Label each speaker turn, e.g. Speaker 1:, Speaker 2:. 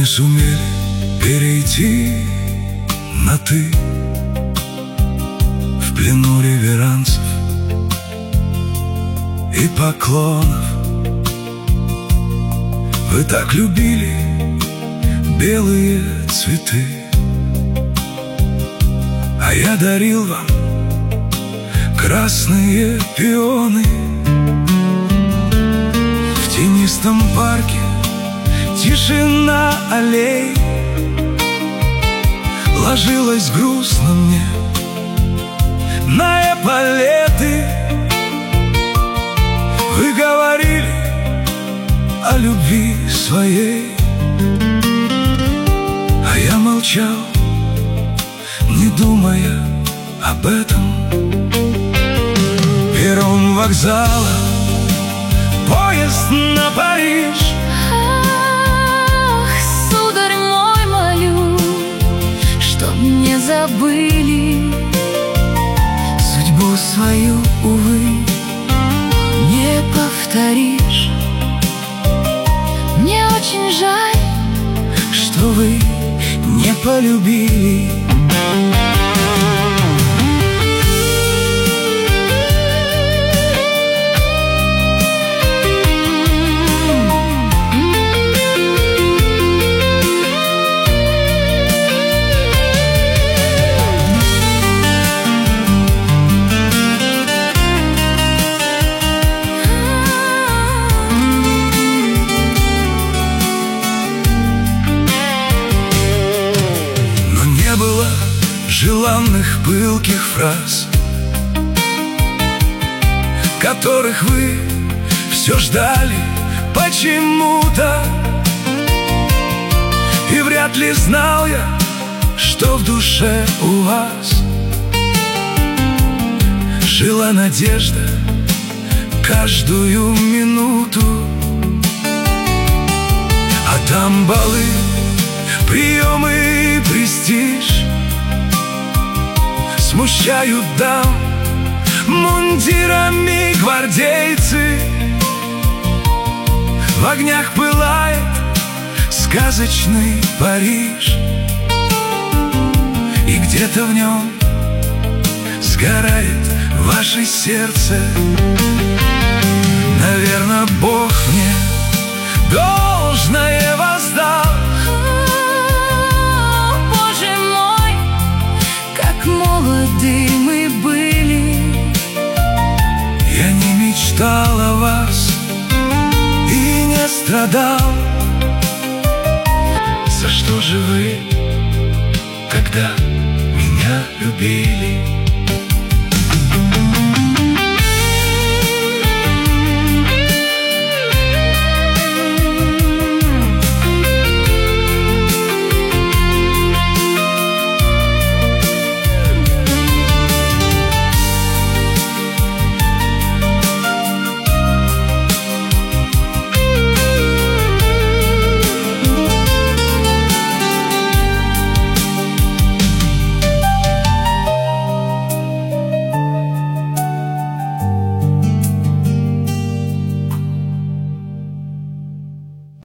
Speaker 1: не сумели перейти на «ты». В плену реверансов и поклонов. Вы так любили белые цветы, а я дарил вам красные пионы. В тенистом парке тишина аллей ложилась грустно мне на эполеты. Вы говорили о любви своей, а я молчал, не думая об этом. Перрон вокзала, поезд на Париж.
Speaker 2: Ах, сударь мой, молю, чтоб не забыли
Speaker 1: Судьбу свою, увы,
Speaker 2: не повторишь. Мне очень жаль,
Speaker 1: что вы не полюбили. Желанных пылких фраз, которых вы все ждали почему-то. И вряд ли знал я, что в душе у вас жила надежда каждую минуту. А там балы, приемы и престиж смущают дам мундирами гвардейцы. В огнях пылает сказочный Париж, и где-то в нем сгорает ваше сердце. Наверно, Бог мне должное воздал.
Speaker 2: молоды мы были.
Speaker 1: Я не мечтал о вас и не страдал. За что же вы тогда меня любили?